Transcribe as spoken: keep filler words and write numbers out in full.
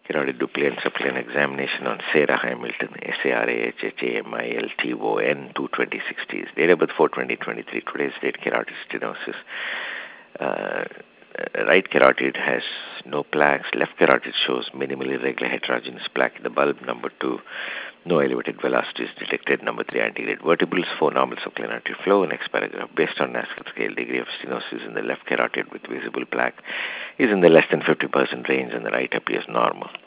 Carotid duplicate and subclinic examination on Sarah Hamilton, S A R A H H A M I L T O N, two twenty sixty. Date of birth four twenty twenty-three. Today's date, carotid stenosis. Uh, right carotid has no plaques. Left carotid shows minimally irregular heterogeneous plaque in the bulb. Number two, no elevated velocity is detected. Number three, antegrade vertebrals. Four, normal subclinic artery flow. Next paragraph, based on NASCAR scale, degree of stenosis in the left carotid with visible plaque is in the less than fifty percent range and the right appears normal.